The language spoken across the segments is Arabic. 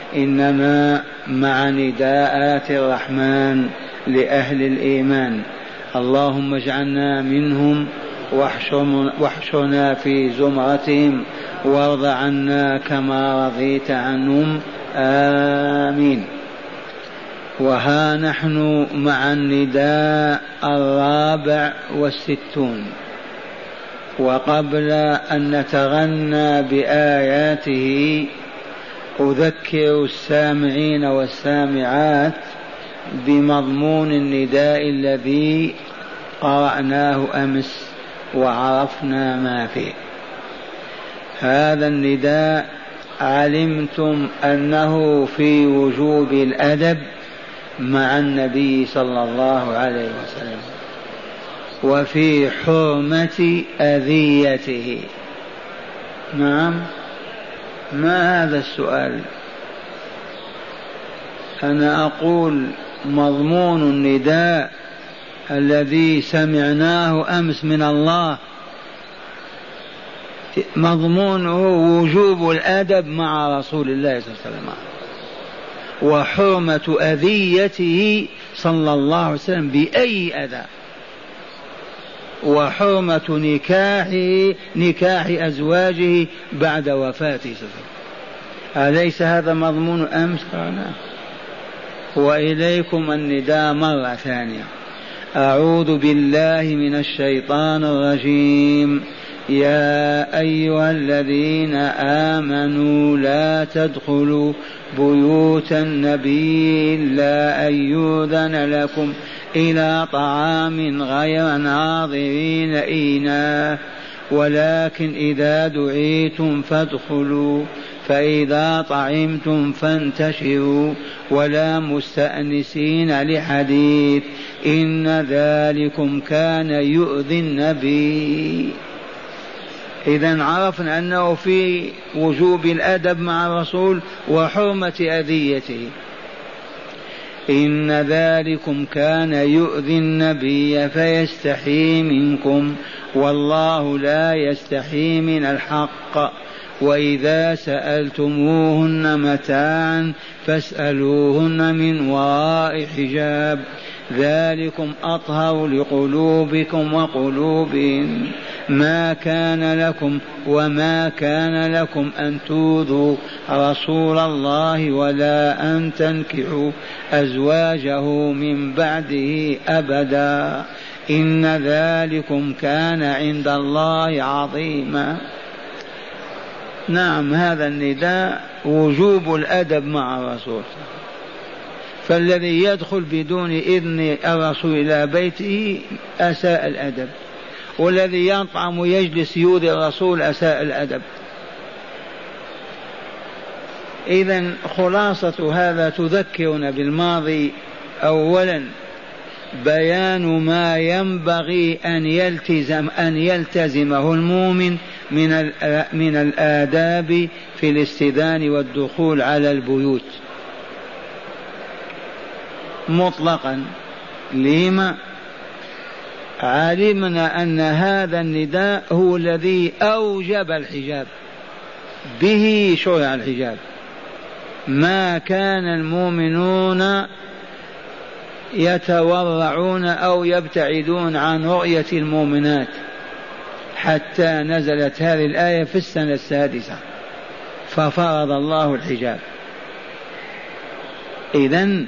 إنما مع نداءات الرحمن لأهل الإيمان. اللهم اجعلنا منهم واحشرنا في زمرتهم وارض عنا كما رضيت عنهم، آمين. وها نحن مع النداء 64، وقبل أن نتغنى بآياته أذكر السامعين والسامعات بمضمون النداء الذي قرأناه أمس وعرفنا ما فيه. هذا النداء علمتم أنه في وجوب الأدب مع النبي صلى الله عليه وسلم، وفي حرمة أذيته. نعم، ما هذا السؤال؟ أنا أقول مضمون النداء الذي سمعناه أمس من الله مضمونه وجوب الأدب مع رسول الله صلى الله عليه وسلم، وحرمة أذيته صلى الله عليه وسلم بأي أذى، وحرمة نكاح أزواجه بعد وفاته. أليس هذا مضمون أمس قرأناه؟ وإليكم النداء مرة ثانية. أعوذ بالله من الشيطان الرجيم. يا أيها الذين آمنوا لا تدخلوا بيوت النبي إلا أن يؤذن لكم إلى طعام غير ناظرين إناه، ولكن إذا دعيتم فادخلوا، فإذا طعمتم فانتشروا ولا مستأنسين لحديث، إن ذلكم كان يؤذي النبي. إذن عرفنا أنه في وجوب الأدب مع الرسول وحرمة أذيته. إن ذلكم كان يؤذي النبي فيستحي منكم والله لا يستحي من الحق، وإذا سألتموهن متاعا فاسألوهن من وراء حجاب، ذلكم أطهر لقلوبكم وقلوبهم. ما كان لكم وما كان لكم أن تؤذوا رسول الله ولا أن تنكحوا أزواجه من بعده أبدا، إن ذلكم كان عند الله عظيما. نعم، هذا النداء وجوب الأدب مع الرسول، فالذي يدخل بدون إذن الرسول إلى بيته أساء الأدب، والذي يطعم ويجلس يؤذي الرسول أساء الأدب. إذن خلاصة هذا تذكرنا بالماضي. أولا بيان ما ينبغي أن يلتزمه المؤمن من الآداب في الاستئذان والدخول على البيوت مطلقا. لما؟ علمنا أن هذا النداء هو الذي أوجب الحجاب، به شرع الحجاب. ما كان المؤمنون يتورعون أو يبتعدون عن رؤية المؤمنات حتى نزلت هذه الآية في السنة 6 ففرض الله الحجاب. إذن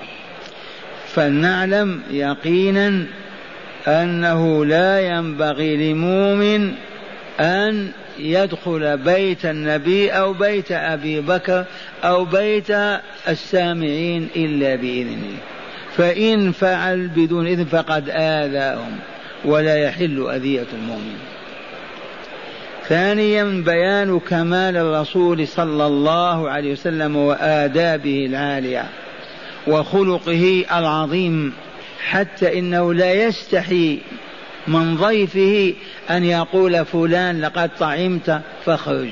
فلنعلم يقينا أنه لا ينبغي لمؤمن أن يدخل بيت النبي أو بيت أبي بكر أو بيت السامعين إلا بإذنه، فإن فعل بدون إذن فقد آذاهم ولا يحل أذية المؤمن. ثانيا بيان كمال الرسول صلى الله عليه وسلم وآدابه العالية وخلقه العظيم، حتى إنه لا يستحي من ضيفه أن يقول فلان لقد طعمت فاخرج.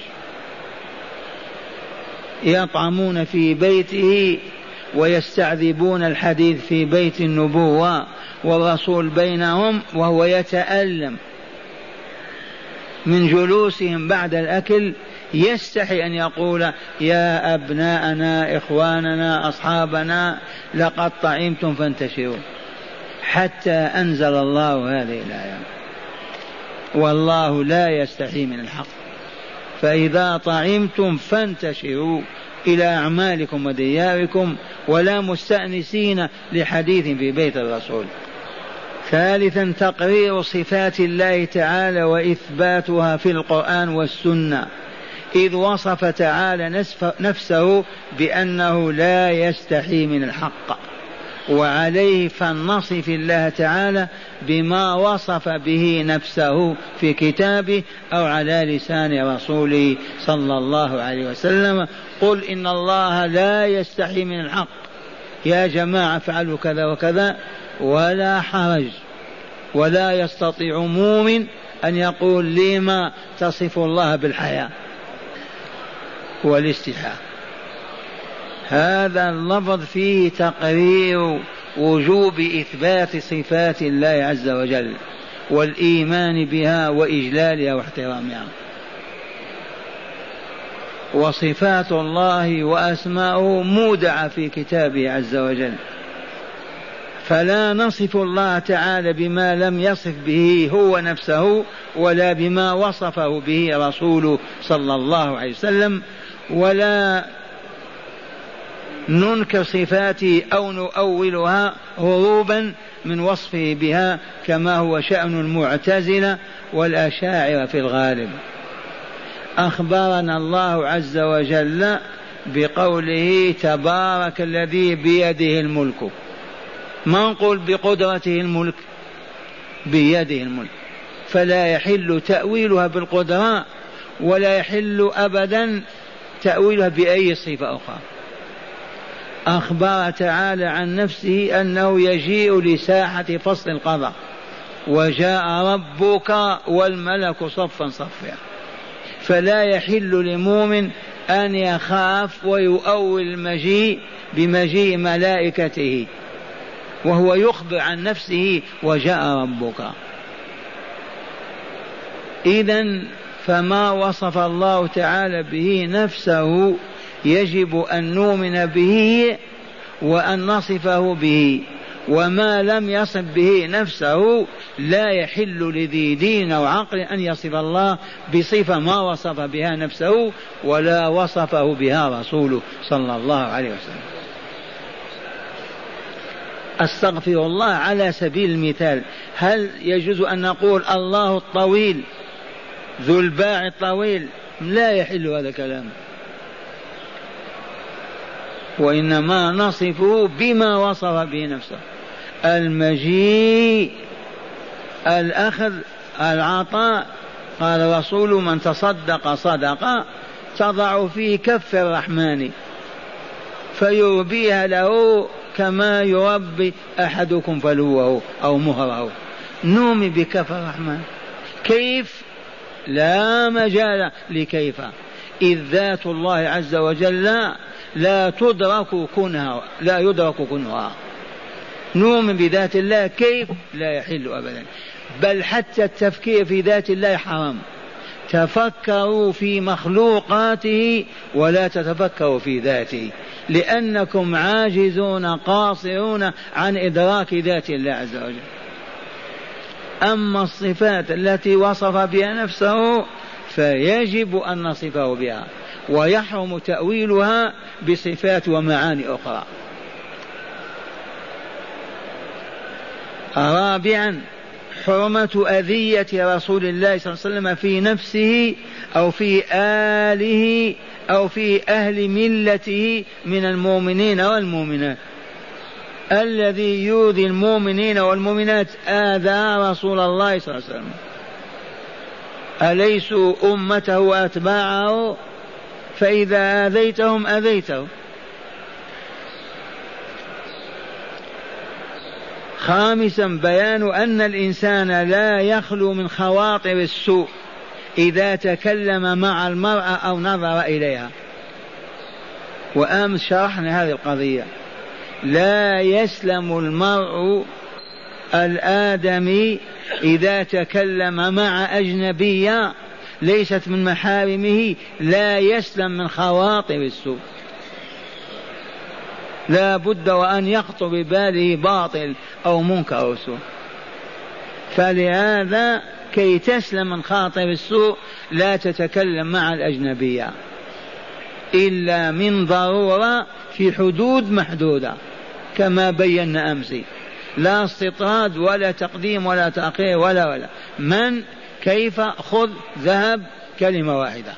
يطعمون في بيته ويستعذبون الحديث في بيت النبوة والرسول بينهم وهو يتألم من جلوسهم بعد الأكل يستحي أن يقول يا أبناءنا إخواننا أصحابنا لقد طعمتم فانتشروا، حتى أنزل الله هذه الآية. والله لا يستحي من الحق. فإذا طعمتم فانتشروا إلى أعمالكم ودياركم، ولا مستأنسين لحديث في بيت الرسول. ثالثا تقرير صفات الله تعالى وإثباتها في القرآن والسنة، إذ وصف تعالى نفسه بأنه لا يستحي من الحق، وعليه فلنصف الله تعالى بما وصف به نفسه في كتابه أو على لسان رسوله صلى الله عليه وسلم. قل إن الله لا يستحي من الحق، يا جماعة فعلوا كذا وكذا، ولا حرج، ولا يستطيع مؤمن أن يقول لما تصف الله بالحياة والاستحاء. هذا اللفظ فيه تقرير وجوب إثبات صفات الله عز وجل والإيمان بها وإجلالها واحترامها. وصفات الله وأسماؤه مودعة في كتابه عز وجل، فلا نصف الله تعالى بما لم يصف به هو نفسه، ولا بما وصفه به رسوله صلى الله عليه وسلم، ولا ننكر صفاته أو نؤولها هروبا من وصفه بها، كما هو شأن المعتزلة والأشاعرة في الغالب. أخبرنا الله عز وجل بقوله تبارك الذي بيده الملك. ما نقول بقدرته الملك، بيده الملك، فلا يحل تأويلها بالقدرة، ولا يحل أبدا تأويلها بأي صفة أخرى. أخبر تعالى عن نفسه أنه يجيء لساحة فصل القضاء، وجاء ربك والملك صفا صفا، فلا يحل لمؤمن أن يخاف ويؤول المجيء بمجيء ملائكته، وهو يخبر عن نفسه وجاء ربك. إذن فما وصف الله تعالى به نفسه يجب أن نؤمن به وأن نصفه به، وما لم يصف به نفسه لا يحل لذي دين وعقل أن يصف الله بصفة ما وصف بها نفسه ولا وصفه بها رسوله صلى الله عليه وسلم. أستغفر الله على سبيل المثال، هل يجوز أن نقول الله الطويل ذو الباع الطويل؟ لا يحل هذا الكلام، وإنما نصفه بما وصف به نفسه: المجيء، الأخذ، العطاء. قال رسول من تصدق صدقة تضع فيه كف الرحمن فيربيها له كما يربي أحدكم فلوه أو مهره. نومي بكف الرحمن. كيف؟ لا مجال لكيف، إذ ذات الله عز وجل لا تدرك كنها، لا يدرك كنها. نؤمن بذات الله كيف؟ لا يحل أبدا، بل حتى التفكير في ذات الله حرام. تفكروا في مخلوقاته ولا تتفكروا في ذاته، لأنكم عاجزون قاصرون عن إدراك ذات الله عز وجل. أما الصفات التي وصف بها نفسه فيجب أن نصفه بها، ويحرم تأويلها بصفات ومعاني أخرى. رابعا حرمة أذية رسول الله صلى الله عليه وسلم في نفسه أو في آله أو في أهل ملته من المؤمنين والمؤمنات. الذي يؤذي المؤمنين والمؤمنات آذى رسول الله صلى الله عليه وسلم، أليسوا أمته وأتباعه؟ فإذا آذيتهم أذيته. خامسا بيان أن الإنسان لا يخلو من خواطر السوء إذا تكلم مع المرأة أو نظر إليها. وأمس شرحنا هذه القضية. لا يسلم المرء الآدمي إذا تكلم مع أجنبية ليست من محارمه لا يسلم من خواطر السوء، لا بد وأن يخطر بباله باطل أو منكر أو سوء. فلهذا كي تسلم من خاطر السوء لا تتكلم مع الأجنبية إلا من ضرورة في حدود محدودة كما بينا أمس، لا استطراد ولا تقديم ولا تأخير ولا من كيف خذ ذهب كلمة واحدة.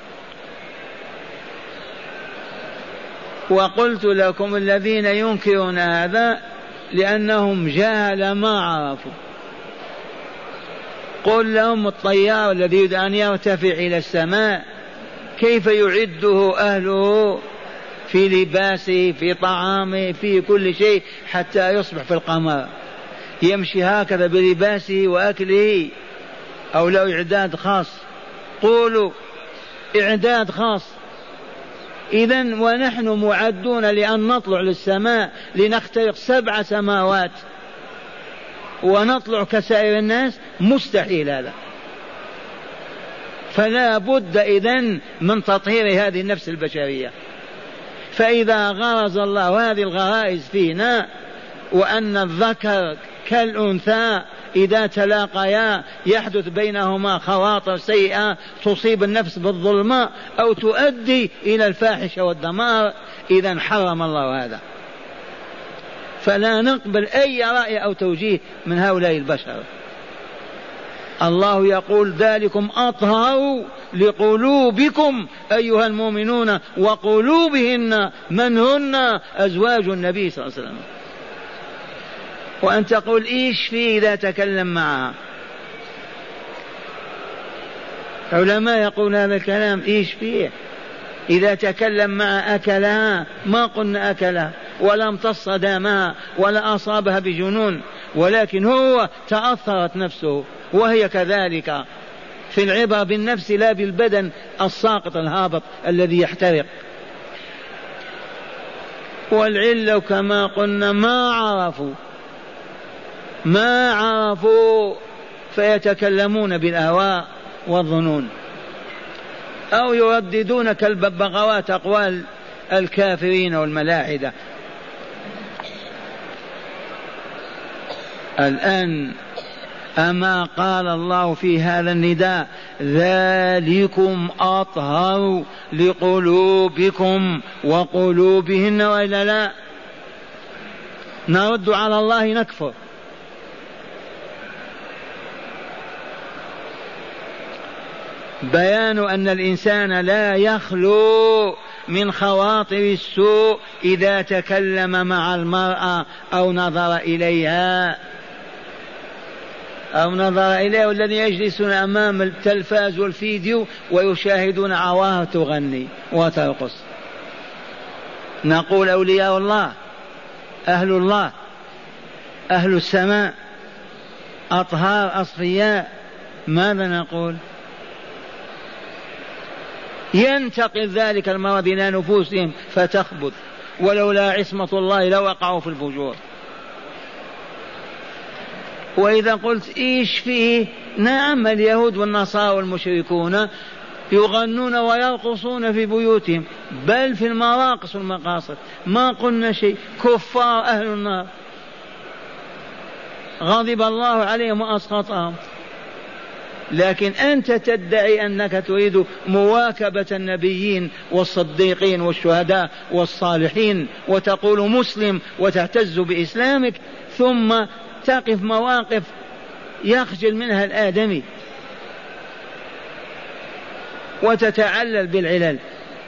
وقلت لكم الذين ينكرون هذا لأنهم جهل ما عرفوا. قل لهم الطيار الذي يريد أن يرتفع إلى السماء كيف يعده أهله في لباسه في طعامه في كل شيء حتى يصبح في القمر؟ يمشي هكذا بلباسه وأكله أو له إعداد خاص؟ قولوا إعداد خاص. إذن ونحن معدون لأن نطلع للسماء لنخترق 7 سماوات ونطلع كسائر الناس؟ مستحيل هذا. فلا بد إذن من تطهير هذه النفس البشرية. فإذا غرز الله هذه الغرائز فينا وأن الذكر كالأنثى إذا تلاقيا يحدث بينهما خواطر سيئة تصيب النفس بالظلمة أو تؤدي إلى الفاحشة والدمار، إذن حرم الله هذا. فلا نقبل أي رأي أو توجيه من هؤلاء البشر. الله يقول ذلكم أطهر لقلوبكم أيها المؤمنون وقلوبهن من هن أزواج النبي صلى الله عليه وسلم. وأن تقول إيش فيه إذا تكلم معها؟ علماء يقول هذا الكلام إيش فيه إذا تكلم مع أكلها؟ ما قلنا أكلها ولا امتص دمها ولا أصابها بجنون، ولكن هو تأثرت نفسه وهي كذلك. في العبرة بالنفس لا بالبدن الساقط الهابط الذي يحترق. والعلة كما قلنا ما عرفوا فيتكلمون بالأهواء والظنون أو يرددون كالببغاوات أقوال الكافرين والملاحدة. الآن أما قال الله في هذا النداء ذلكم أطهر لقلوبكم وقلوبهن وإلا لا؟ نرد على الله نكفر. بيان أن الإنسان لا يخلو من خواطر السوء إذا تكلم مع المرأة أو نظر إليها والذين يجلسون أمام التلفاز والفيديو ويشاهدون عواهر تغني وترقص. نقول أولياء الله أهل السماء أطهار أصفياء، ماذا نقول؟ ينتقل ذلك المرض إلى نفوسهم فتخبث، ولولا عصمة الله لوقعوا في الفجور. وإذا قلت إيش فيه؟ نعم اليهود والنصارى والمشركون يغنون ويرقصون في بيوتهم، بل في المراقص والمقاصد، ما قلنا شيء. كفار أهل النار غضب الله عليهم وأسخطهم. لكن أنت تدعي أنك تريد مواكبة النبيين والصديقين والشهداء والصالحين وتقول مسلم وتعتز بإسلامك، ثم تقف مواقف يخجل منها الآدمي وتتعلل بالعلل.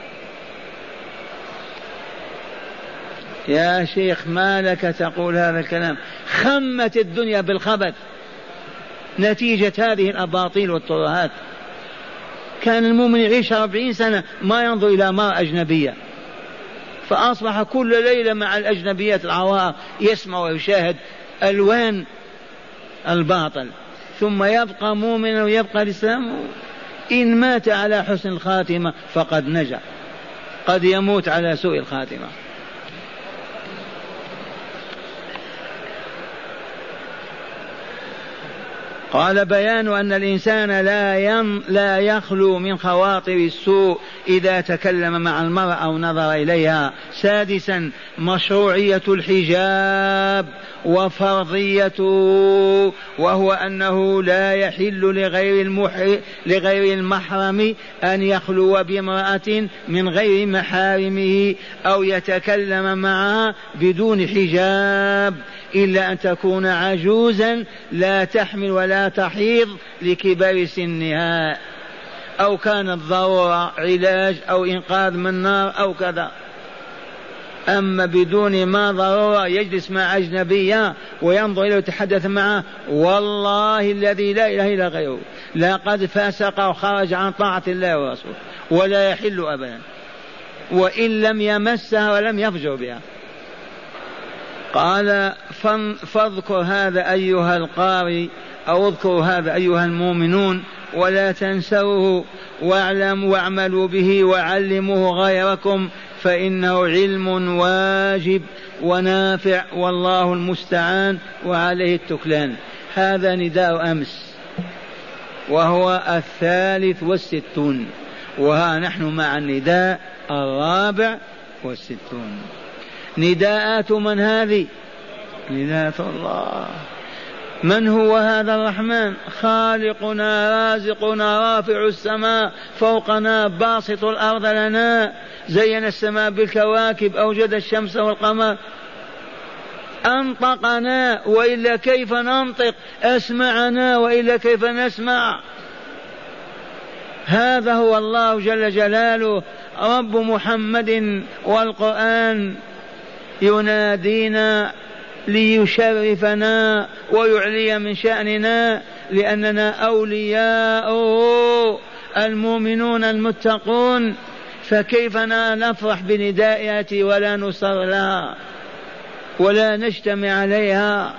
يا شيخ ما لك تقول هذا الكلام؟ خمت الدنيا بالخبث نتيجة هذه الأباطيل والترهات. كان المؤمن يعيش 40 سنة ما ينظر إلى امرأة أجنبية، فأصبح كل ليلة مع الأجنبيات العوار يسمع ويشاهد ألوان الباطل، ثم يبقى مؤمنا ويبقى الإسلام. إن مات على حسن الخاتمة فقد نجا، قد يموت على سوء الخاتمة. قال بيان أن الإنسان لا يخلو من خواطر السوء إذا تكلم مع المرأة أو نظر إليها. سادسا مشروعية الحجاب وفرضيته، وهو أنه لا يحل لغير المحرم أن يخلو بامرأة من غير محارمه أو يتكلم معها بدون حجاب، إلا أن تكون عجوزا لا تحمل ولا تحيض لكبر سنها، أو كانت ضرورة علاج أو إنقاذ من نار أو كذا. أما بدون ما ضرورة يجلس مع أجنبية وينظر إليه ويتحدث معه، والله الذي لا إله إلا غيره لقد فسق وخرج عن طاعة الله ورسوله، ولا يحل أبدا وإن لم يمسها ولم يفجر بها. قال فاذكر هذا أيها القارئ، أو اذكروا هذا أيها المؤمنون ولا تنسوه، واعملوا به وعلموه غيركم، فإنه علم واجب ونافع، والله المستعان وعليه التكلان. هذا نداء أمس وهو 63، وها نحن مع النداء 64. نداءات من هذه؟ نداءات الله. من هو هذا الرحمن؟ خالقنا رازقنا رافع السماء فوقنا باسط الأرض لنا، زين السماء بالكواكب، أوجد الشمس والقمر، أنطقنا وإلا كيف ننطق، أسمعنا وإلا كيف نسمع. هذا هو الله جل جلاله رب محمد، والقرآن ينادينا ليشرفنا ويعلي من شأننا، لأننا أولياء المؤمنون المتقون، فكيف نفرح بندائها ولا نصر لها ولا نجتمع عليها؟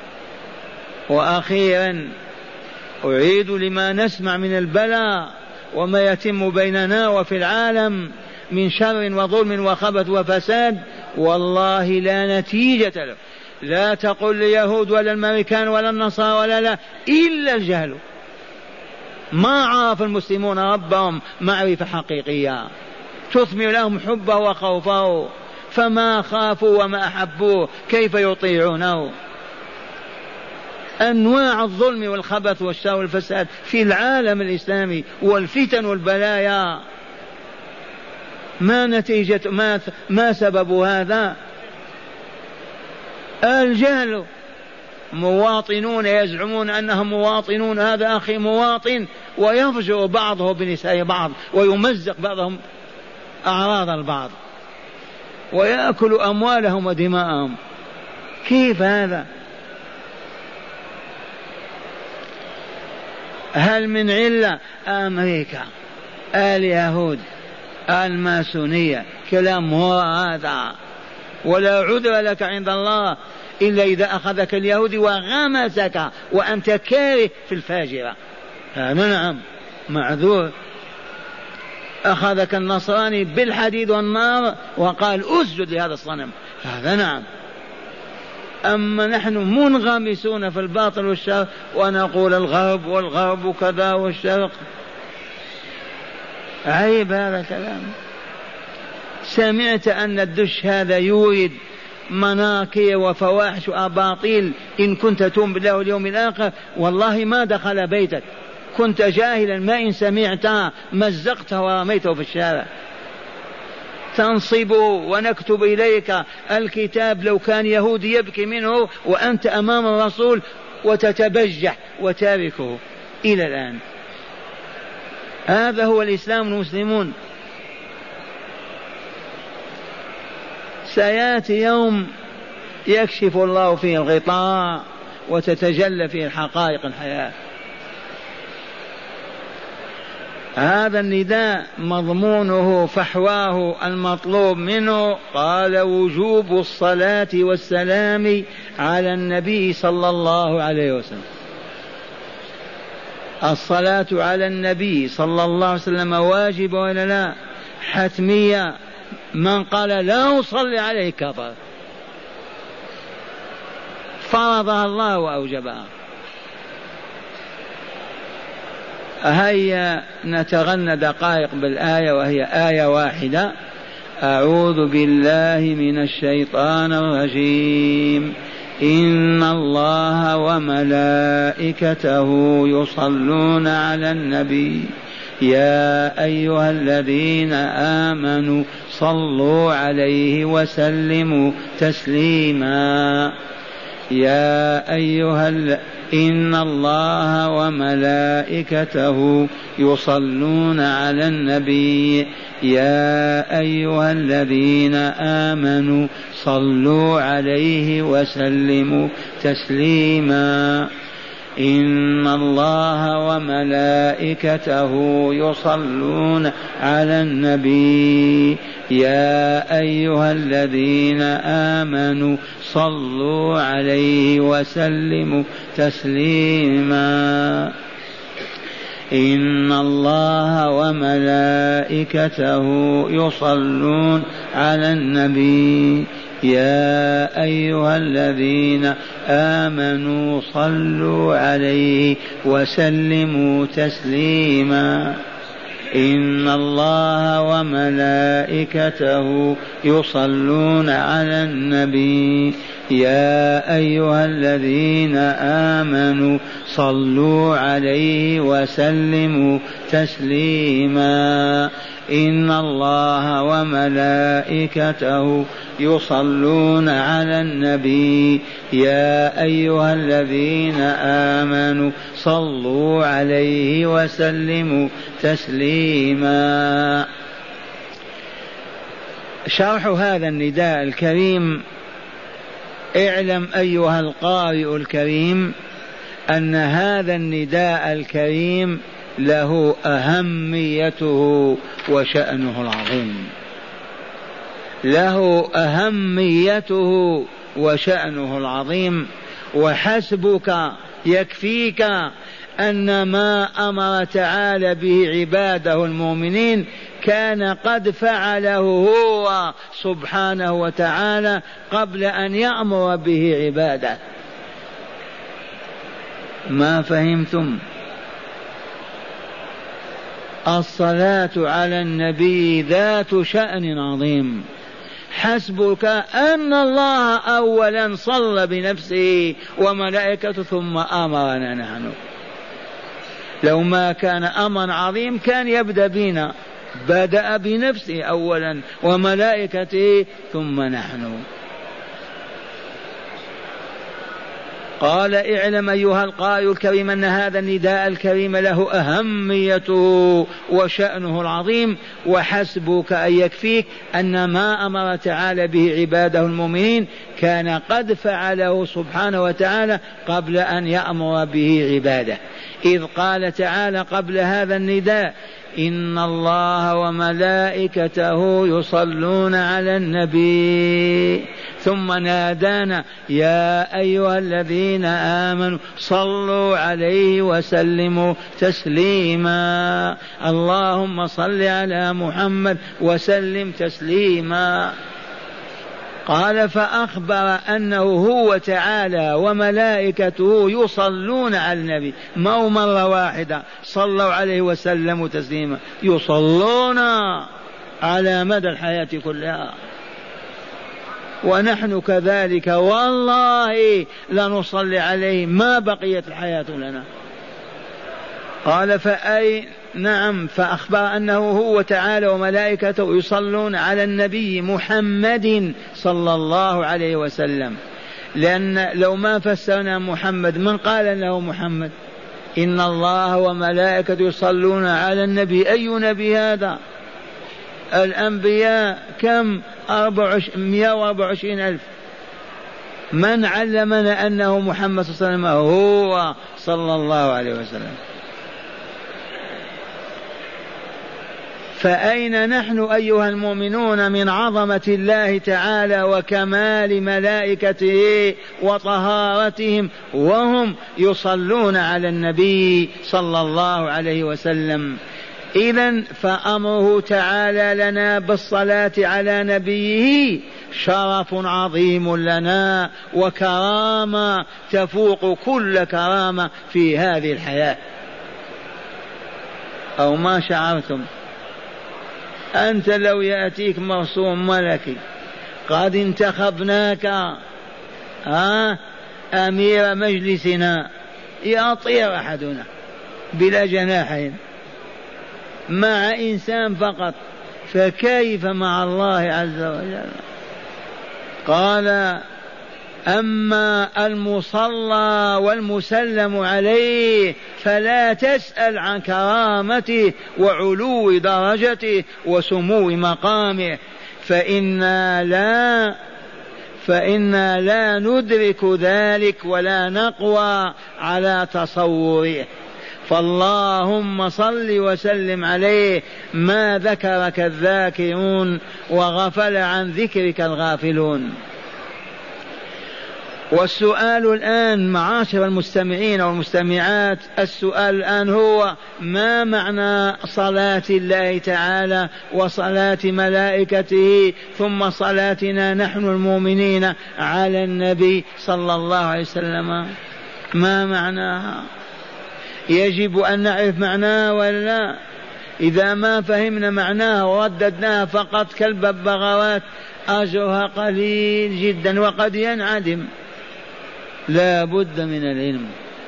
وأخيرا أعيد لما نسمع من البلاء وما يتم بيننا وفي العالم من شر وظلم وخبث وفساد، والله لا نتيجة له. لا تقل اليهود ولا الأمريكان ولا النصارى ولا لا، إلا الجهل. ما عرف المسلمون ربهم معرفة حقيقية تثمر لهم حبه وخوفه، فما خافوا وما أحبوه كيف يطيعونه؟ أنواع الظلم والخبث والشر والفساد في العالم الإسلامي والفتن والبلايا، ما نتيجة ما سبب هذا؟ الجهل. مواطنون يزعمون أنهم مواطنون، هذا أخي مواطن ويفجر بعضه بنساء بعض ويمزق بعضهم أعراض البعض ويأكل أموالهم ودماءهم. كيف هذا؟ هل من علة؟ أمريكا، اليهود، الماسونية، كلام هو هذا، ولا عذر لك عند الله إلا إذا أخذك اليهودي وغمسك وأنت كاره في الفاجرة، هذا نعم معذور. أخذك النصراني بالحديد والنار وقال أسجد لهذا الصنم، هذا نعم. أما نحن منغمسون في الباطل والشر ونقول الغرب والغرب كذا والشرق، عيب هذا الكلام. سمعت أن الدش هذا يورد مناكير وفواحش وأباطيل، إن كنت تؤمن بالله واليوم الآخر والله ما دخل بيتك، كنت جاهلا، ما إن سمعتها مزقته ورميته في الشارع. تنصب ونكتب إليك الكتاب لو كان يهودي يبكي منه وأنت أمام الرسول وتتبجح وتاركه إلى الآن. هذا هو الإسلام والمسلمون. سيأتي يوم يكشف الله فيه الغطاء وتتجلى فيه الحقائق الحياة. هذا النداء مضمونه فحواه المطلوب منه، قال وجوب الصلاة والسلام على النبي صلى الله عليه وسلم. الصلاة على النبي صلى الله عليه وسلم واجب ولا لا؟ حتمية. من قال لا أصلي عليه كفر، فرضها الله وأوجبها. هيا نتغنى دقائق بالآية وهي آية واحدة. أعوذ بالله من الشيطان الرجيم. إن الله وملائكته يصلون على النبي يا أيها الذين آمنوا صلوا عليه وسلموا تسليما. إن الله وملائكته يصلون على النبي يا أيها الذين آمنوا صلوا عليه وسلموا تسليما. إن الله وملائكته يصلون على النبي يا أيها الذين آمنوا صلوا عليه وسلموا تسليما. إن الله وملائكته يصلون على النبي يا أيها الذين آمنوا صلوا عليه وسلموا تسليما. إن الله وملائكته يصلون على النبي يا أيها الذين آمنوا صلوا عليه وسلموا تسليما. إن الله وملائكته يصلون على النبي يا أيها الذين آمنوا صلوا عليه وسلموا تسليما. شرح هذا النداء الكريم. اعلم أيها القارئ الكريم أن هذا النداء الكريم له أهميته وشأنه العظيم، له أهميته وشأنه العظيم. وحسبك يكفيك أن ما أمر تعالى به عباده المؤمنين كان قد فعله هو سبحانه وتعالى قبل أن يأمر به عباده. ما فهمتم؟ الصلاة على النبي ذات شأن عظيم. حسبك أن الله أولا صلى بنفسه وملائكته ثم أمرنا نحن. لو ما كان أمرا عظيم كان يبدأ بنا، بدأ بنفسه أولا وملائكته ثم نحن. قال اعلم أيها القارئ الكريم أن هذا النداء الكريم له أهميته وشأنه العظيم. وحسبك أن يكفيك أن ما أمر تعالى به عباده المؤمنين كان قد فعله سبحانه وتعالى قبل أن يأمر به عباده. إذ قال تعالى قبل هذا النداء إن الله وملائكته يصلون على النبي، ثم نادانا يا أيها الذين آمنوا صلوا عليه وسلموا تسليما. اللهم صل على محمد وسلم تسليما. قال فأخبر أنه هو تعالى وملائكته يصلون على النبي، ما مرة واحدة صلوا عليه وسلموا تسليما، يصلون على مدى الحياة كلها. ونحن كذلك والله لنصلي عليه ما بقيت الحياة لنا. قال نعم، فأخبر أنه هو تعالى وملائكته يصلون على النبي محمد صلى الله عليه وسلم. لأن لو ما فسرنا محمد من قال له محمد؟ إن الله وملائكته يصلون على النبي، أي نبي هذا؟ الأنبياء كم؟ 124,000. من علمنا أنه محمد صلى الله عليه وسلم؟ هو صلى الله عليه وسلم. فأين نحن أيها المؤمنون من عظمة الله تعالى وكمال ملائكته وطهارتهم وهم يصلون على النبي صلى الله عليه وسلم؟ إذن فأمره تعالى لنا بالصلاة على نبيه شرف عظيم لنا وكرامة تفوق كل كرامة في هذه الحياة. أو ما شعرتم؟ أنت لو يأتيك مرسوم ملكي قد انتخبناك أمير مجلسنا، يطير أحدنا بلا جناحين مع إنسان فقط، فكيف مع الله عز وجل؟ قال أما المصلى والمسلم عليه فلا تسأل عن كرامته وعلو درجته وسمو مقامه، فإنا لا ندرك ذلك ولا نقوى على تصوره، فاللهم صل وسلم عليه ما ذكرك الذاكرون وغفل عن ذكرك الغافلون. والسؤال الآن معاشر المستمعين والمستمعات، السؤال الآن هو: ما معنى صلاة الله تعالى وصلاة ملائكته ثم صلاتنا نحن المؤمنين على النبي صلى الله عليه وسلم؟ ما معناها؟ يجب أن نعرف معناها ولا؟ إذا ما فهمنا معناها ورددناها فقط كالببغاوات أجرها قليل جدا وقد ينعدم. لا بد من العلم.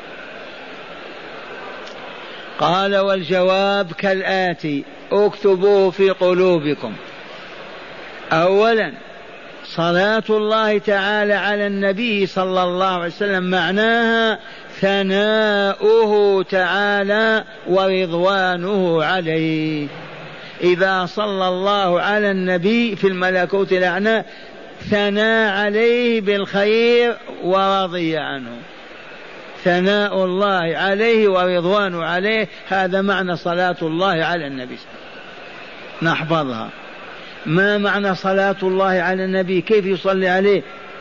قال: والجواب كالآتي، اكتبوه في قلوبكم. أولا، صلاة الله تعالى على النبي صلى الله عليه وسلم معناها ثناؤه تعالى ورضوانه عليه. إذا صلى الله على النبي في الملكوت الأعلى ثنى عليه بالخير ورضي عنه، ثناء الله عليه ورضوانه عليه، هذا معنى صلاة الله على النبي. نحفظها. ما معنى صلاة الله على النبي؟ كيف يصلي عليه؟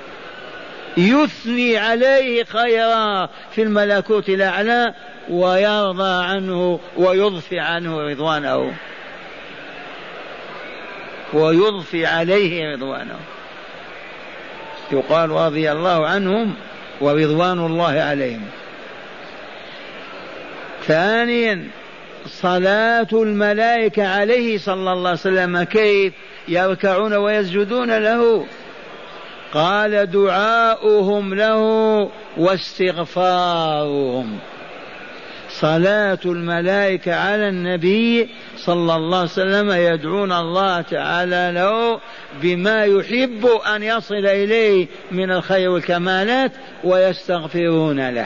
يثني عليه خيرا في الملكوت الأعلى ويرضى عنه ويضفي عنه رضوانه، ويضفي عليه رضوانه. يقال رضي الله عنهم ورضوان الله عليهم. ثانيا، صلاة الملائكة عليه صلى الله عليه وسلم كيف؟ يركعون ويسجدون له. قال: دعاؤهم له واستغفارهم. صلاة الملائكة على النبي صلى الله عليه وسلم يدعون الله تعالى له بما يحب أن يصل إليه من الخير والكمالات ويستغفرون له.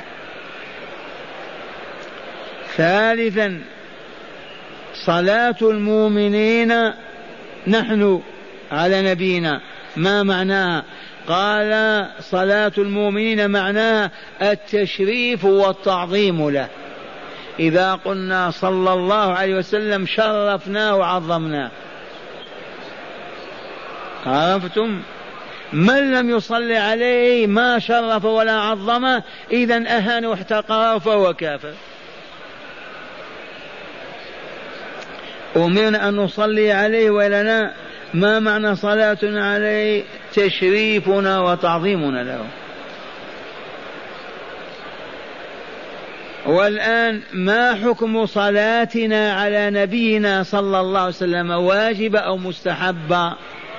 ثالثا، صلاة المؤمنين نحن على نبينا ما معناها؟ قال: صلاة المؤمنين معناها التشريف والتعظيم له. إذا قلنا صلى الله عليه وسلم شرفناه وعظمناه. عرفتم؟ من لم يصلي عليه ما شرف ولا عظمه، إذن أهان واحتقره فهو كافر. أمرنا أن نصلي عليه ولنا. ما معنى صلاتنا عليه؟ تشريفنا وتعظيمنا له. والآن ما حكم صلاتنا على نبينا صلى الله عليه وسلم؟ واجبة أو مستحبة؟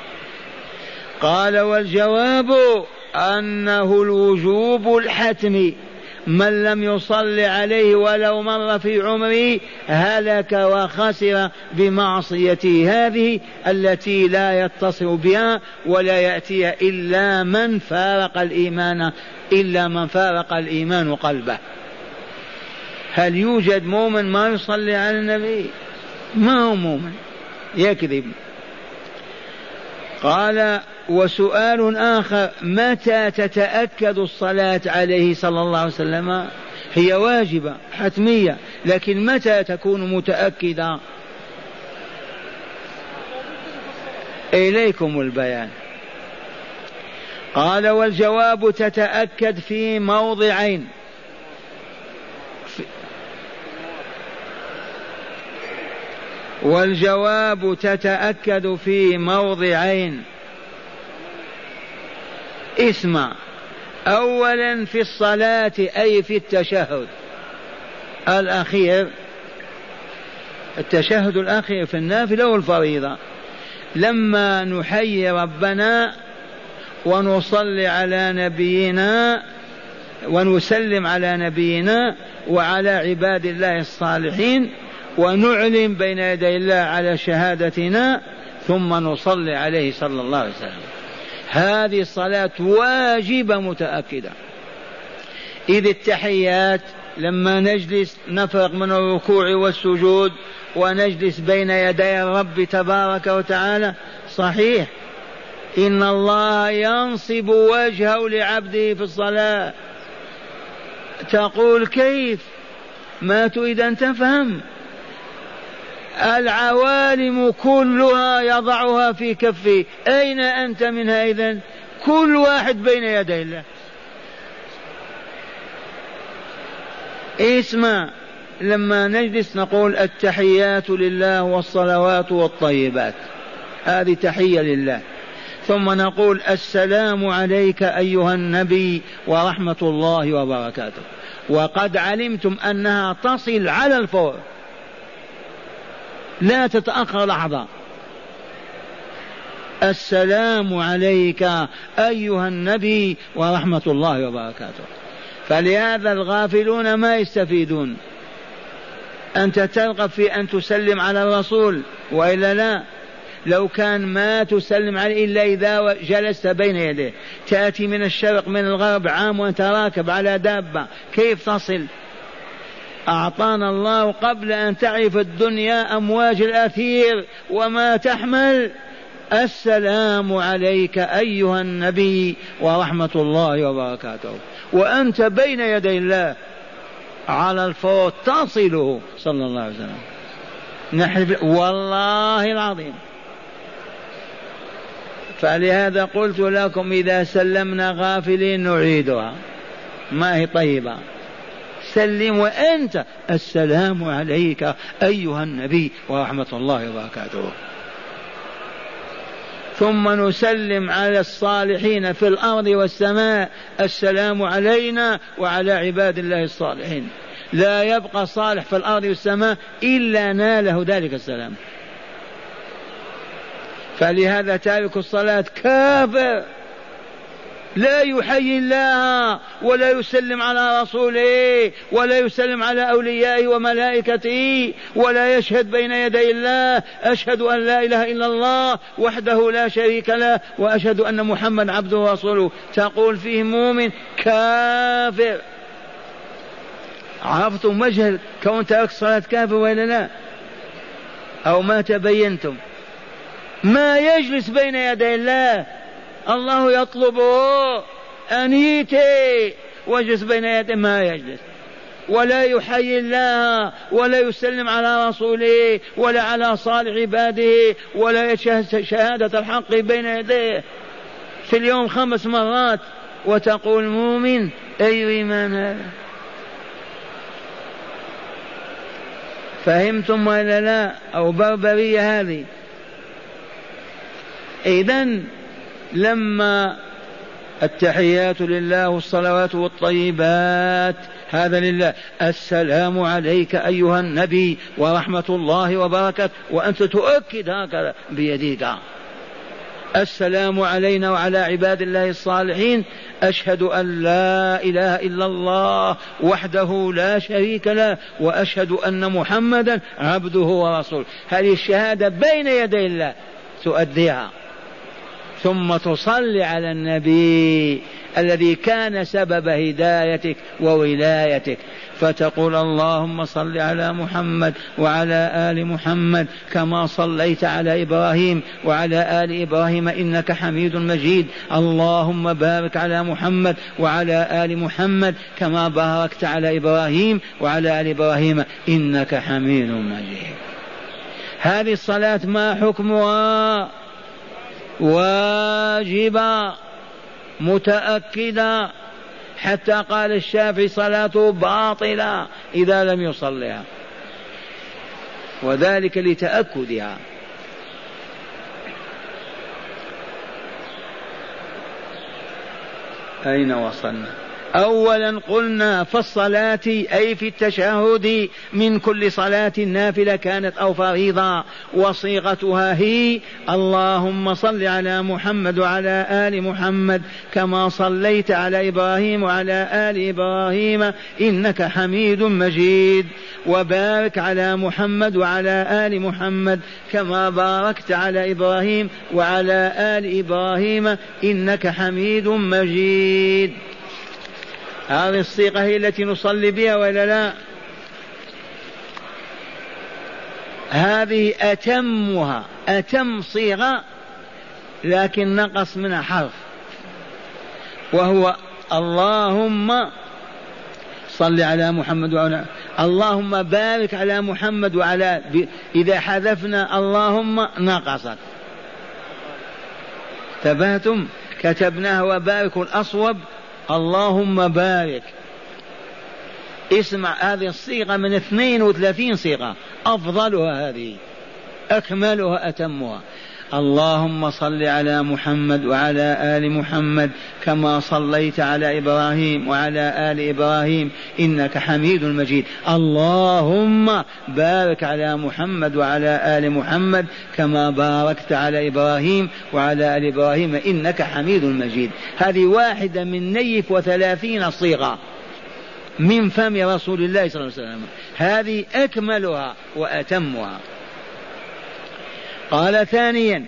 قال: والجواب أنه الوجوب الحتمي، من لم يصل عليه ولو مر في عمره هلك وخسر بمعصيته هذه التي لا يتصل بها ولا يأتي إلا من فارق الإيمان قلبه. هل يوجد مؤمن ما يصلي على النبي؟ ما هو مؤمن، يكذب. قال: وسؤال آخر: متى تتأكد الصلاة عليه صلى الله عليه وسلم؟ هي واجبة حتمية، لكن متى تكون متأكدة؟ إليكم البيان. قال: والجواب تتأكد في موضعين. والجواب تتأكد في موضعين. اسمع: أولا في الصلاة أي في التشهد الأخير، التشهد الأخير في النافلة والفريضة. لما نحيي ربنا ونصلي على نبينا ونسلم على نبينا وعلى عباد الله الصالحين ونعلن بين يدي الله على شهادتنا ثم نصلي عليه صلى الله عليه وسلم. هذه الصلاة واجبة متأكدة. إذ التحيات لما نجلس نفرق من الركوع والسجود ونجلس بين يدي الرب تبارك وتعالى، صحيح إن الله ينصب وجهه لعبده في الصلاة. تقول كيف؟ ما تريد أن تفهم. العوالم كلها يضعها في كفه، أين أنت منها إذن؟ كل واحد بين يدي الله. اسمع، لما نجلس نقول التحيات لله والصلوات والطيبات، هذه تحية لله. ثم نقول السلام عليك أيها النبي ورحمة الله وبركاته، وقد علمتم أنها تصل على الفور لا تتأخر لحظة. السلام عليك أيها النبي ورحمة الله وبركاته. فلهذا الغافلون ما يستفيدون. أنت ترغب في أن تسلم على الرسول وإلا لا؟ لو كان ما تسلم عليه إلا إذا جلست بين يديه. تأتي من الشرق من الغرب عام وأنت راكب على دابة، كيف تصل؟ أعطانا الله قبل أن تعرف الدنيا أمواج الأثير وما تحمل. السلام عليك أيها النبي ورحمة الله وبركاته، وأنت بين يدي الله على الفور تصله صلى الله عليه وسلم. نحلف والله العظيم. فلهذا قلت لكم إذا سلمنا غافلين نعيدها، ما هي طيبة. سلم وأنت السلام عليك أيها النبي ورحمة الله وبركاته. ثم نسلم على الصالحين في الأرض والسماء، السلام علينا وعلى عباد الله الصالحين. لا يبقى صالح في الأرض والسماء إلا ناله ذلك السلام. فلهذا تارك الصلاة كافر، لا يحيي الله ولا يسلم على رسوله ولا يسلم على أوليائه وملائكته ولا يشهد بين يدي الله أشهد أن لا إله إلا الله وحده لا شريك له وأشهد أن محمد عبده ورسوله. تقول فيه مؤمن كافر. عرفتم وجه كون ترك الصلاة كافر ولا لا؟ أو ما تبينتم؟ ما يجلس بين يدي الله، الله يطلبه أن يأتي واجلس بين يديه، ما يجلس. ولا يحيي الله ولا يسلم على رسوله ولا على صالح عباده ولا يشهد شهادة الحق بين يديه في اليوم 5 مرات. وتقول مؤمن أي إيمان هذا؟ فهمتم ولا لا؟ أو بربرية هذه؟ إذن لما التحيات لله والصلوات والطيبات هذا لله. السلام عليك أيها النبي ورحمة الله وبركاته، وأنت تؤكد هكذا بيديك. السلام علينا وعلى عباد الله الصالحين، أشهد أن لا إله إلا الله وحده لا شريك له وأشهد أن محمدا عبده ورسوله. هذه الشهادة بين يدي الله تؤديها، ثم تصلي على النبي الذي كان سبب هدايتك وولايتك، فتقول اللهم صل على محمد وعلى آل محمد كما صليت على إبراهيم وعلى آل إبراهيم إنك حميد مجيد. اللهم بارك على محمد وعلى آل محمد كما باركت على إبراهيم وعلى آل إبراهيم إنك حميد مجيد. هذه الصلاة ما حكمها؟ واجبة متأكدة، حتى قال الشافعي صلاته باطلة إذا لم يصلها، وذلك لتأكدها. أين وصلنا؟ أولا قلنا في الصلاة أي في التشهد من كل صلاة نافلة كانت أو فريضة، وصيغتها هي اللهم صل على محمد وعلى آل محمد كما صليت على إبراهيم وعلى آل إبراهيم إنك حميد مجيد، وبارك على محمد وعلى آل محمد كما باركت على إبراهيم وعلى آل إبراهيم إنك حميد مجيد. هذه الصيغة هي التي نصلي بها ولا لا؟ هذه أتمها، أتم صيغة، لكن نقص منها حرف، وهو اللهم صل على محمد وعلى اللهم بارك على محمد وعلى إذا حذفنا اللهم نقصت. تبهتم؟ كتبناها وبارك الأصوب اللهم بارك. اسمع هذه الصيغة من 32 صيغة، أفضلها هذه، أكملها أتمها. اللهم صل على محمد وعلى آل محمد كما صليت على إبراهيم وعلى آل إبراهيم إنك حميد مجيد. اللهم بارك على محمد وعلى آل محمد كما باركت على إبراهيم وعلى آل إبراهيم إنك حميد مجيد. هذه واحدة من 32 صيغة من فم رسول الله صلى الله عليه وسلم، هذه أكملها وأتمها. قال ثانيا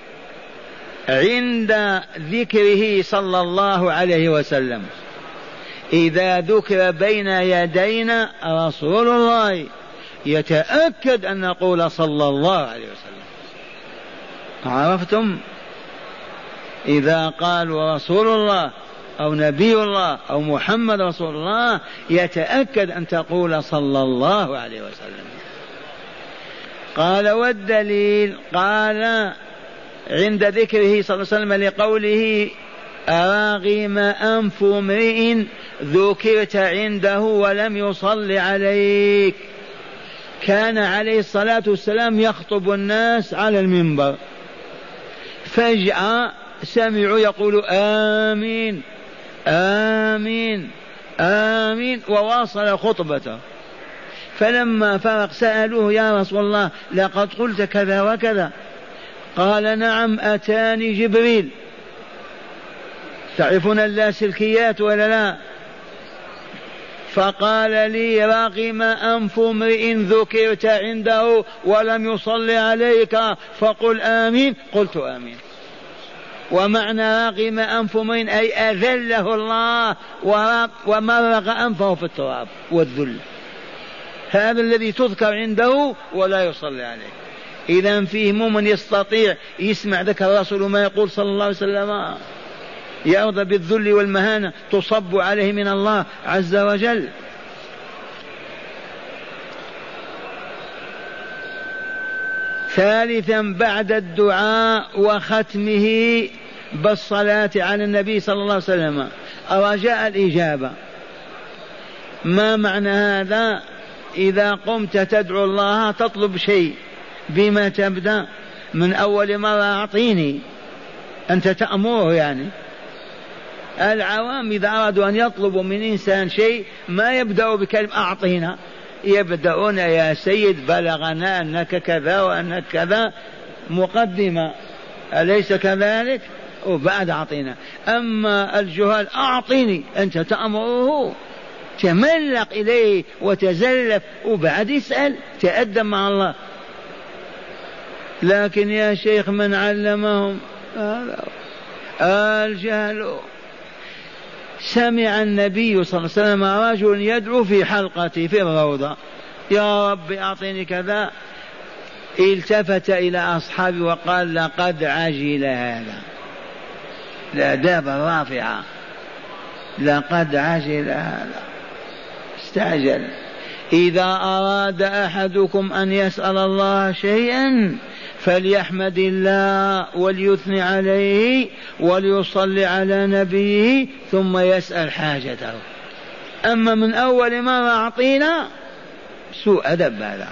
عند ذكره صلى الله عليه وسلم، إذا ذكر بين يدينا رسول الله يتأكد أن نقول صلى الله عليه وسلم. عرفتم؟ إذا قالوا رسول الله أو نبي الله أو محمد رسول الله يتأكد أن تقول صلى الله عليه وسلم. قال والدليل؟ قال عند ذكره صلى الله عليه وسلم لقوله أراغم أنف امرئ ذكرت عنده ولم يصل عليك. كان عليه الصلاة والسلام يخطب الناس على المنبر، فجأة سمعوا يقول آمين آمين آمين وواصل خطبته. فلما فرغ سألوه يا رسول الله لقد قلت كذا وكذا، قال نعم أتاني جبريل. تعرفون اللاسلكيات ولا لا؟ فقال لي رغم أنف امرئ ذكرت عنده ولم يصل عليك فقل آمين، قلت آمين. ومعنى رغم أنف امرئ أي أذله الله ومرغ أنفه في التراب والذل، هذا الذي تذكر عنده ولا يصلي عليه. إذا فيه مؤمن يستطيع يسمع ذكر الرسول ما يقول صلى الله عليه وسلم، يرضى بالذل والمهانة تصب عليه من الله عز وجل. ثالثا بعد الدعاء وختمه بالصلاة على النبي صلى الله عليه وسلم رجاء الإجابة. ما معنى هذا؟ إذا قمت تدعو الله تطلب شيء بما تبدأ؟ من أول مرة أعطيني، أنت تأمره يعني. العوام إذا أرادوا أن يطلبوا من إنسان شيء ما يبدأوا بكلمة أعطينا، يبدأون يا سيد بلغنا أنك كذا وأنك كذا، مقدمة، أليس كذلك؟ وبعد أعطينا. أما الجهال أعطيني، أنت تأمره، تملق إليه وتزلف وبعد يسأل، تأدب مع الله. لكن يا شيخ من علمهم الجهل. سمع النبي صلى الله عليه وسلم رجل يدعو في حلقته في الروضة يا رب أعطيني كذا، التفت إلى أصحابه وقال لقد عجل هذا، الآداب الرافعة، لقد عجل هذا، استعجل. إذا أراد أحدكم أن يسأل الله شيئا فليحمد الله وليثني عليه وليصلي على نبيه ثم يسأل حاجته. أما من أول مرة أعطينا سوء أدب هذا.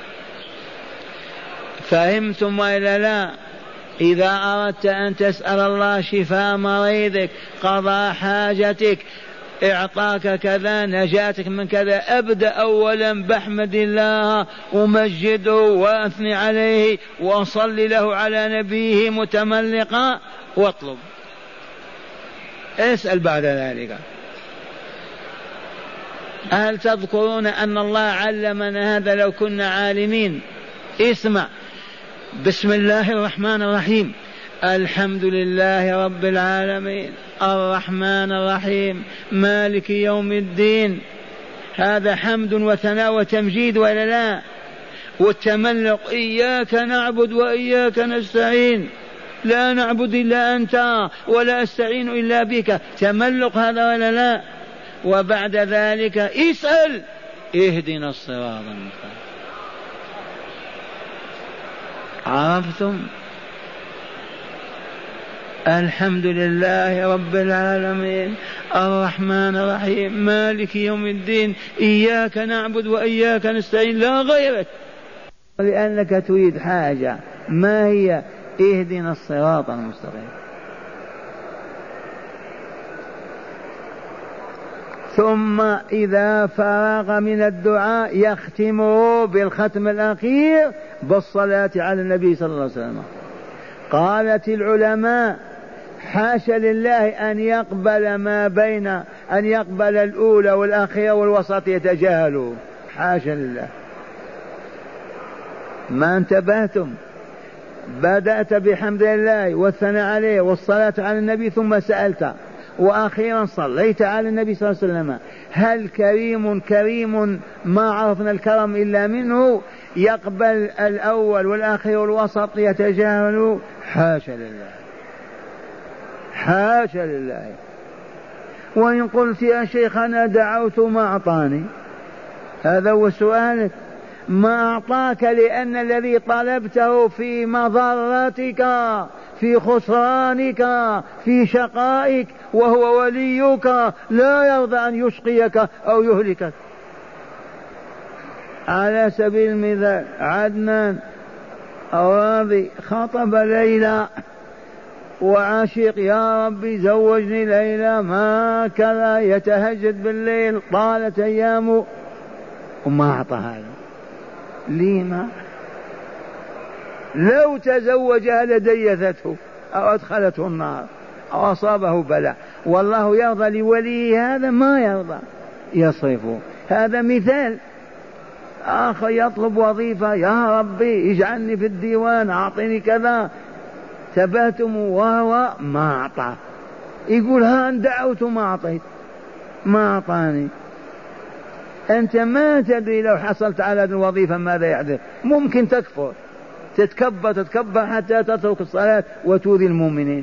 فهمتم وإلا لا؟ إذا أردت أن تسأل الله شفاء مريضك قضاء حاجتك إعطاك كذا، نجاتك من كذا، أبدأ أولا بحمد الله ومجده وأثني عليه وصل له على نبيه متملقا واطلب. اسأل بعد ذلك. هل تذكرون أن الله علمنا هذا لو كنا عالمين؟ اسمع: بسم الله الرحمن الرحيم، الحمد لله رب العالمين، الرحمن الرحيم، مالك يوم الدين. هذا حمد وثناء وتمجيد ولا لا؟ والتملق: إياك نعبد وإياك نستعين، لا نعبد إلا أنت ولا أستعين إلا بك. تملق هذا ولا لا؟ وبعد ذلك اسأل: اهدنا الصراط المستقيم. عرفتم؟ الحمد لله رب العالمين، الرحمن الرحيم، مالك يوم الدين، إياك نعبد وإياك نستعين، لا غيرك. لأنك تريد حاجة، ما هي؟ اهدنا الصراط المستقيم. ثم إذا فرغ من الدعاء يختمه بالختم الأخير بالصلاة على النبي صلى الله عليه وسلم. قالت العلماء: حاشا لله أن يقبل ما بين أن يقبل الأولى والأخيرة والوسط يتجاهلوا، حاشا لله. ما انتبهتم؟ بدأت بحمد الله والثناء عليه والصلاة على النبي، ثم سألت، وأخيرا صليت على النبي صلى الله عليه وسلم. هل كريم ما عرفنا الكرم إلا منه يقبل الأول والآخر والوسط يتجاهل؟ حاشا لله، حاشا لله. وإن قلت يا شيخنا دعوت ما أعطاني، هذا هو سؤالك. ما أعطاك لأن الذي طلبته في مضرتك، في خسرانك، في شقائك، وهو وليك لا يرضى أن يشقيك أو يهلكك. على سبيل المثال: عدنان راضي خطب ليلى وعاشق: يا ربي زوجني ليلى، ما كذا، يتهجد بالليل طالت أيامه، وما أعطى هذا. لما؟ لو تزوجها لديثته أو أدخلته النار أو أصابه بلاء. والله يرضى لوليه هذا؟ ما يرضى، يصرفه. هذا مثال. آخر يطلب وظيفة: يا ربي اجعلني في الديوان، أعطني كذا، ثباتم، وهو ما أعطى. يقول: ها أن دعوت ما أعطيت، ما أعطاني. أنت ما تدري لو حصلت على هذه الوظيفة ماذا يحدث. ممكن تكفر، تتكبر حتى تترك الصلاة وتؤذي المؤمنين.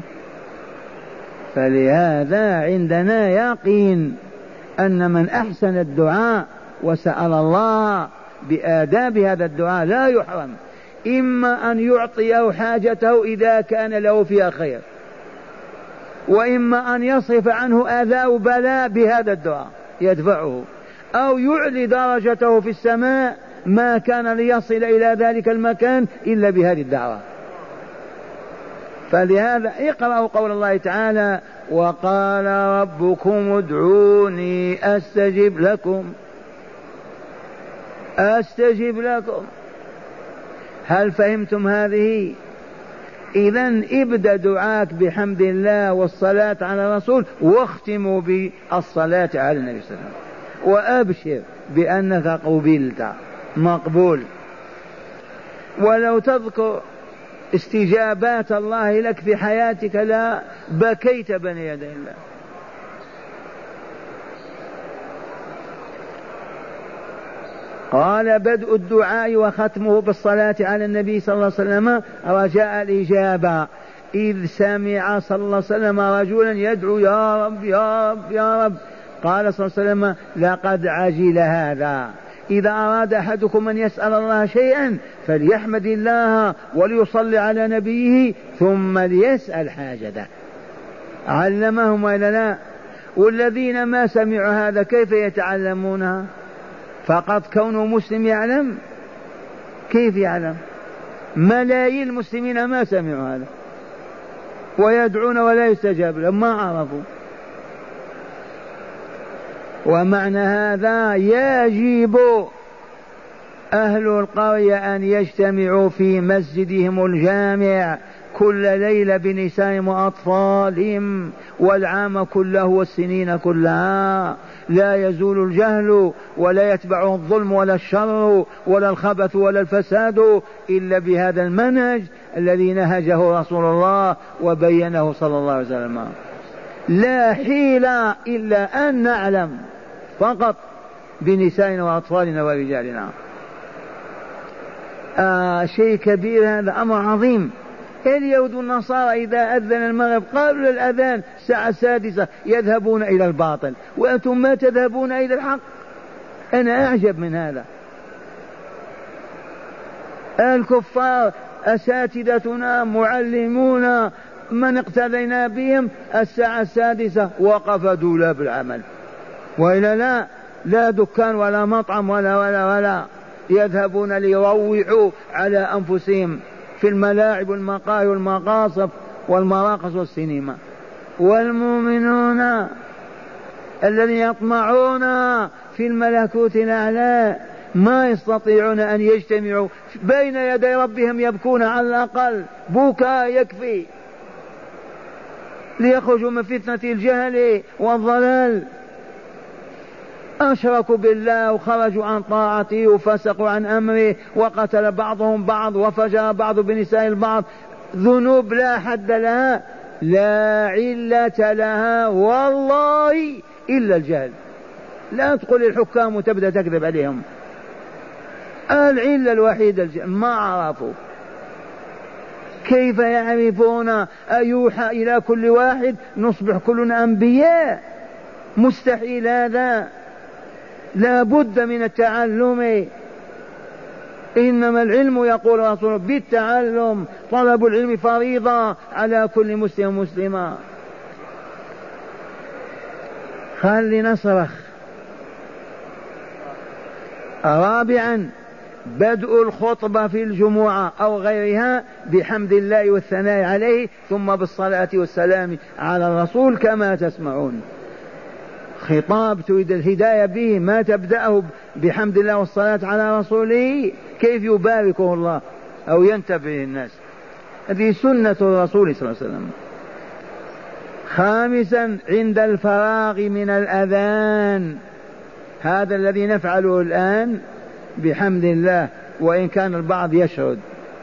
فلهذا عندنا يقين أن من أحسن الدعاء وسأل الله بآداب هذا الدعاء لا يحرم، إما أن يعطيه حاجته إذا كان له فيها خير، وإما أن يصرف عنه أذى وبلاء بهذا الدعاء يدفعه، أو يعلي درجته في السماء ما كان ليصل إلى ذلك المكان إلا بهذه الدعوة. فلهذا اقرأوا قول الله تعالى: وقال ربكم ادعوني أستجب لكم، أستجب لكم. هل فهمتم هذه؟ إذن ابدأ دعاك بحمد الله والصلاة على الرسول، واختموا بالصلاة على النبي صلى الله عليه وسلم، وأبشر بأنك قبلت مقبول. ولو تذكر استجابات الله لك في حياتك لا بكيت بين يدي الله. قال: بدء الدعاء وختمه بالصلاة على النبي صلى الله عليه وسلم رجاء الإجابة. إذ سمع صلى الله عليه وسلم رجلا يدعو: يا رب يا رب يا رب. قال صلى الله عليه وسلم: لقد عجل هذا. إذا أراد أحدكم أن يسأل الله شيئا فليحمد الله وليصلي على نبيه ثم ليسأل حاجته. علمهم ولا لا؟ والذين ما سمعوا هذا كيف يتعلمونها؟ فقط كونه مسلم يعلم؟ كيف يعلم؟ ملايين المسلمين ما سمعوا هذا ويدعون ولا يستجاب لهم، ما عرفوا. ومعنى هذا يجب أهل القرية أن يجتمعوا في مسجدهم الجامع كل ليلة بنسائهم وأطفالهم والعام كله والسنين كلها. لا يزول الجهل ولا يتبعه الظلم ولا الشر ولا الخبث ولا الفساد إلا بهذا المنهج الذي نهجه رسول الله وبينه صلى الله عليه وسلم. لا حيلة إلا أن نعلم فقط بنسائنا وأطفالنا ورجالنا. شيء كبير، هذا أمر عظيم. اليهود والنصارى إذا أذن المغرب قبل الأذان الساعة 6 يذهبون إلى الباطل وأنتم ما تذهبون إلى الحق. أنا أعجب من هذا. الكفار أساتذتنا معلمونا من اقتدينا بهم الساعة 6 وقف دولاب العمل، وإلا لا دكان ولا مطعم ولا يذهبون ليروعوا على أنفسهم في الملاعب والمقاهي والمقاصف والمراقص والسينما. والمؤمنون الذين يطمعون في الملكوت الأعلى ما يستطيعون أن يجتمعوا بين يدي ربهم يبكون على الأقل بكاء يكفي ليخرجوا من فتنة الجهل والضلال. أشركوا بالله وخرجوا عن طاعته وفسقوا عن أمره وقتل بعضهم بعض وفجر بعض بنساء البعض. ذنوب لا حد لها لا علة لها والله إلا الجهل. لا تقول الحكام وتبدأ تكذب عليهم. العلة الوحيدة الجهل، ما عرفوا. كيف يعرفون؟ أيوحى إلى كل واحد نصبح كلنا أنبياء؟ مستحيل هذا. لا بد من التعلم. إنما العلم يقول رسول بالتعلم. طلب العلم فريضة على كل مسلم ومسلمة. خلي نصرخ. رابعا بدء الخطبة في الجمعة أو غيرها بحمد الله والثناء عليه ثم بالصلاة والسلام على الرسول كما تسمعون. خطاب تريد الهداية به ما تبدأه بحمد الله والصلاة على رسوله كيف يباركه الله أو ينتبه الناس؟ هذه سنة الرسول صلى الله عليه وسلم. خامسا عند الفراغ من الأذان، هذا الذي نفعله الآن بحمد الله وإن كان البعض يشهد.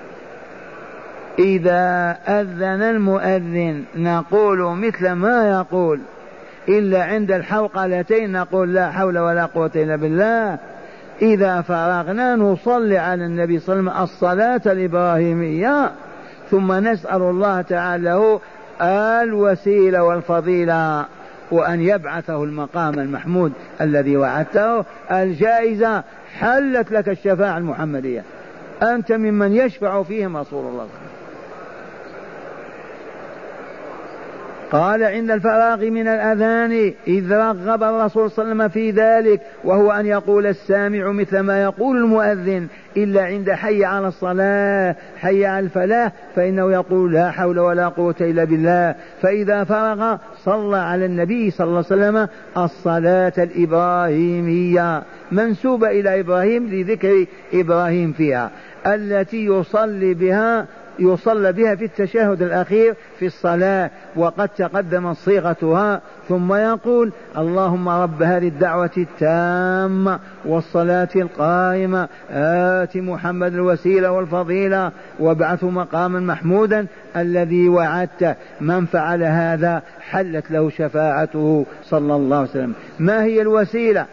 إذا أذن المؤذن نقول مثل ما يقول، إلا عند الحوقلتين نقول لا حول ولا قوة إلا بالله. إذا فرغنا نصلي على النبي صلى الله عليه وسلم الصلاة الإبراهيمية ثم نسأل الله تعالى له الوسيلة والفضيلة وأن يبعثه المقام المحمود الذي وعدته. الجائزة حلت لك الشفاعة المحمدية، أنت ممن يشفع فيهم رسول الله. قال عند الفراغ من الأذان إذ رغب الرسول صلى الله عليه وسلم في ذلك، وهو أن يقول السامع مثل ما يقول المؤذن إلا عند حي على الصلاة حي على الفلاح فإنه يقول لا حول ولا قوة إلا بالله. فإذا فرغ صلى على النبي صلى الله عليه وسلم الصلاة الإبراهيمية منسوبة إلى إبراهيم لذكر إبراهيم فيها، التي يصلى بها في التشهد الأخير في الصلاة وقد تقدم صيغتها. ثم يقول اللهم رب هذه الدعوة التامة والصلاة القائمة آت محمد الوسيلة والفضيلة وابعثه مقاما محمودا الذي وعدته. من فعل هذا حلت له شفاعته صلى الله عليه وسلم. ما هي الوسيلة؟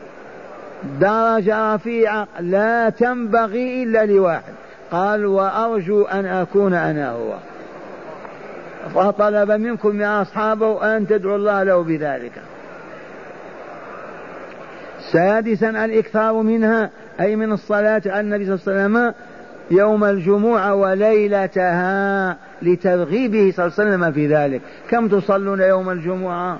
درجة رفيعة لا تنبغي إلا لواحد، قال وأرجو أن أكون أنا هو. فطلب منكم يا أصحابه أن تدعوا الله له بذلك. سادسا الإكثار منها أي من الصلاة على النبي صلى الله عليه وسلم يوم الجمعة وليلتها لترغيبه صلى الله عليه وسلم في ذلك. كم تصلون يوم الجمعة؟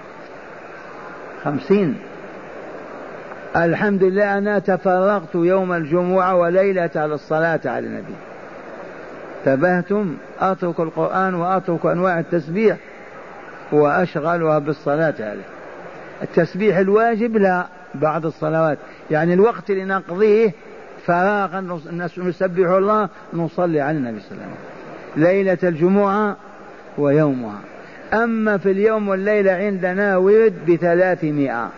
50. الحمد لله أنا تفرغت يوم الجمعة وليلة للصلاة على النبي. تبهتم؟ أترك القرآن وأترك أنواع التسبيح وأشغلها بالصلاة عليه. التسبيح الواجب لا، بعد الصلوات، يعني الوقت اللي نقضيه فراغا نسبح الله نصلي على النبي صلى الله عليه وسلم ليلة الجمعة ويومها. أما في اليوم والليلة عندنا ورد ب300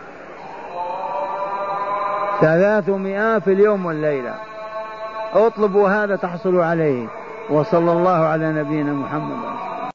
في اليوم والليلة، اطلبوا هذا تحصلوا عليه. وصلى الله على نبينا محمد.